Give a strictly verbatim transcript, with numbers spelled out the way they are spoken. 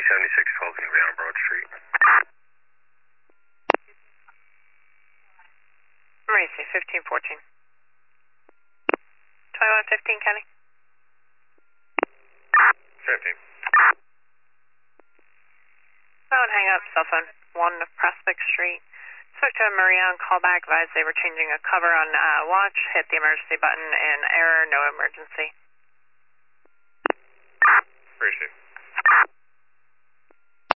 seventy-six twelve is going to be on Broad Street. Emergency, fifteen fourteen. twenty-one fifteen, Kenny. fifteen. Phone hang up, cell phone, one Prospect Street. Spoke to a Marion, call back, advised they were changing a cover on uh, watch, hit the emergency button, and error, no emergency. Appreciate it.